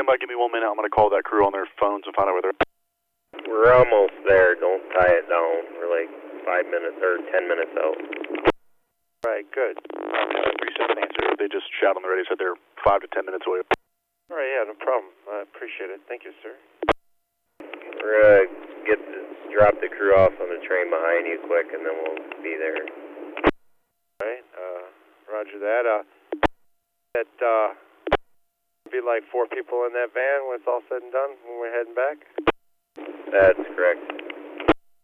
by. Give me 1 minute. I'm going to call that crew on their phones and find out where they're at. We're almost there. Don't tie it down. We're like 5 minutes or 10 minutes out. All right, good. 37 answer. They just shot on the radio, said they're 5 to 10 minutes away. All right, yeah, no problem. I appreciate it. Thank you, sir. We're going to drop the crew off on the train behind you quick, and then we'll be there. All right, roger that. Be like 4 people in that van when it's all said and done when we're heading back? That's correct.